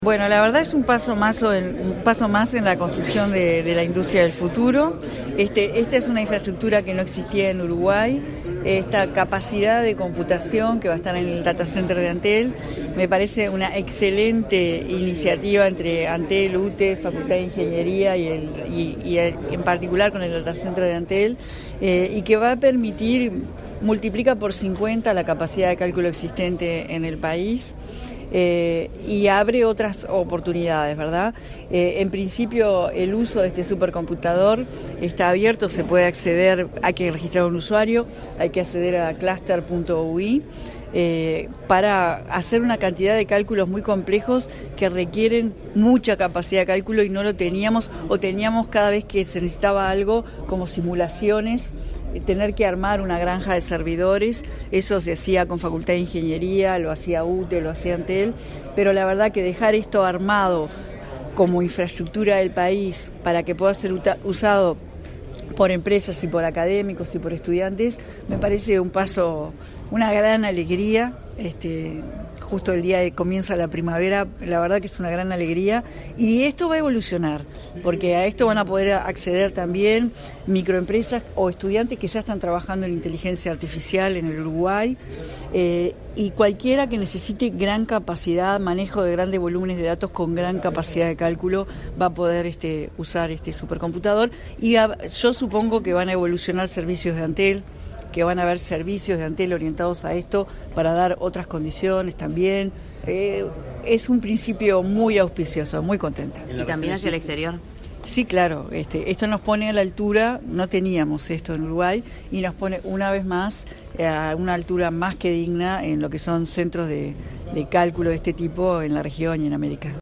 Bueno, la verdad es un paso más en la construcción de la industria del futuro. Esta es una infraestructura que no existía en Uruguay. Esta capacidad de computación que va a estar en el data center de Antel me parece una excelente iniciativa entre Antel, UTE, Facultad de Ingeniería y en particular con el data center de Antel, y que va a permitir, multiplica por 50 la capacidad de cálculo existente en el país. Y abre otras oportunidades, ¿verdad? En principio, el uso de este supercomputador está abierto, se puede acceder, hay que registrar un usuario, hay que acceder a cluster.ui para hacer una cantidad de cálculos muy complejos que requieren mucha capacidad de cálculo y no lo teníamos, o teníamos cada vez que se necesitaba algo como simulaciones, tener que armar una granja de servidores. Eso se hacía con Facultad de Ingeniería, lo hacía UTE, lo hacía Antel, pero la verdad que dejar esto armado como infraestructura del país para que pueda ser usado por empresas y por académicos y por estudiantes, me parece un paso, una gran alegría. Justo el día de comienza la primavera, la verdad que es una gran alegría, y esto va a evolucionar, porque a esto van a poder acceder también microempresas o estudiantes que ya están trabajando en inteligencia artificial en el Uruguay, y cualquiera que necesite gran capacidad, manejo de grandes volúmenes de datos con gran capacidad de cálculo, va a poder usar este supercomputador, y yo supongo que van a evolucionar servicios de Antel, que van a haber servicios de Antel orientados a esto para dar otras condiciones también. Es un principio muy auspicioso, muy contenta. ¿Y también hacia el exterior? Sí, claro. Esto nos pone a la altura, no teníamos esto en Uruguay, y nos pone una vez más a una altura más que digna en lo que son centros de cálculo de este tipo en la región y en América.